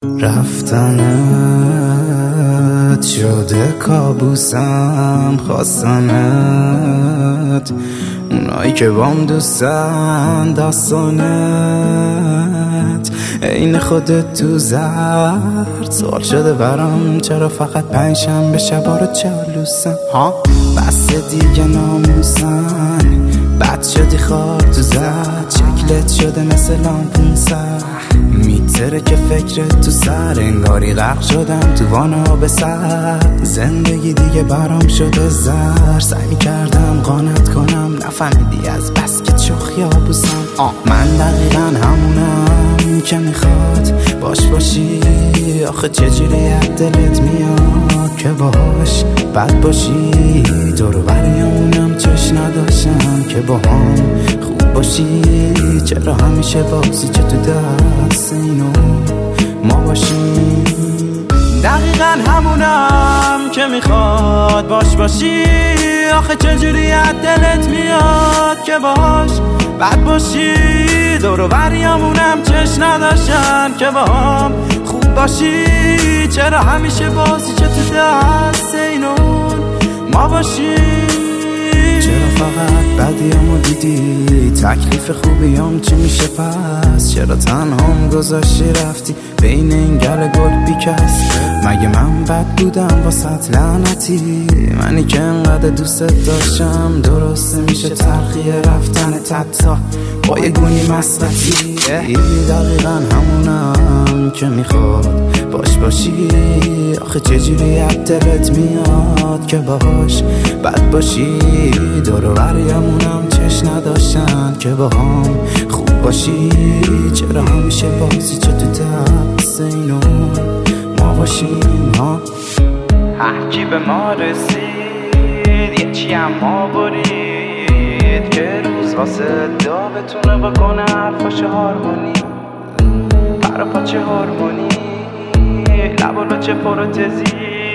رفتنت شده کابوسم، خواستنت اونایی که بام دوستن، داستانت این خودت تو زرد. سوال شده برام چرا فقط پنجشنبه شبا رو جالوسم. بس دیگه ناموسن، بد شدی خواب تو زد، شکلت شده مثل لامپون سر، میتره که فکرت تو سر، انگاری غرق شدم تو وانه به سر. زندگی دیگه برام شده زر، سعی کردم قانت کنم، نفهمیدی از بس که چخ یابوسم. من دقیقا همونم که میخواد باش باشی، آخه چجوری از دلت میاد که باش بد باشی. دور و بریامونم چش نداشتم که با هم خوب باشی، چرا همیشه بازی چه تو دست اینو ما باشیم. دقیقا همونم که میخواد باش باشی، آخه چجوری از دلت میاد که باش بد باشی. دور و بریامونم چش نداشتن که با هم خوب باشی، چرا همیشه بازی چه تو دست اینون ما باشی. چرا فقط بدیامو دیدی، تکلیف خوبیام چی میشه پس؟ چرا تنهام گذاشتی رفتی بین این گل گل بیکس؟ مگه من بد بودم واسط لعنتی؟ منی که انقدر دوست داشتم، درست میشه تلخی رفتن تتا با یه گونی مسقطی. دقیقا همونم که میخواد باش باشی، آخه چجوری از دلت میاد که باش بد باشی. دور و بریامونم چش نداشتن که با هم خوب باشی، چرا همیشه بازی چه تو دست اینو ما باشیم. هرکی به ما رسید یه چی هم ما برید، که روز واسه دا بتونه بکنه حرفاش هارمونی، برا پاچه هارمونی، لبالا چه پروتزی،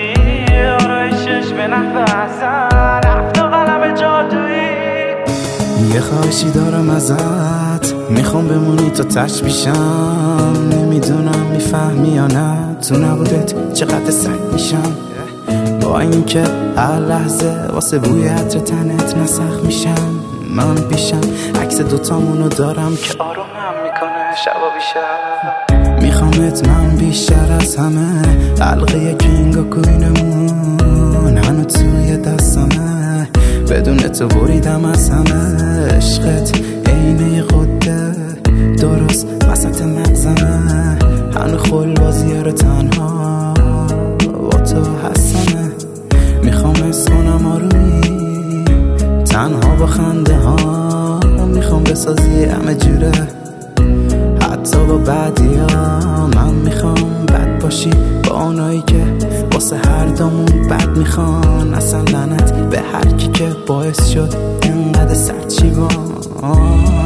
آرایشش به نحو حسن، رفت و قلم جادویی. یه خواهشی دارم ازت، میخوام بمونی تا تش بیشم، نمیدونم میفهمی یا نه، تو نبودت چقدر سگ میشم. با اینکه هر لحظه واسه بوی عطر تنت نسخ میشم. من پیشم عکس دوتامونو دارم که آرومم میکنه شبا بیشتر. میخوامت من بیشتر از همه، حلقه کینگ و کوینمون هنو توی دستمه، بدون تو بریدم از همه. عشقت عینه قده درست وسط مغزمه، هنو خل بازیه رو تنها با تو هستمه. میخوام حس کنم آرومی تنها با خنده ها، میخوام بسازی همه جوره حتی با بعدی ها. من میخوام بد باشی با اونایی که واسه هر دامون بد میخوان، اصلا لعنت به هر کی که باعث شد اینقدر سرچیبان.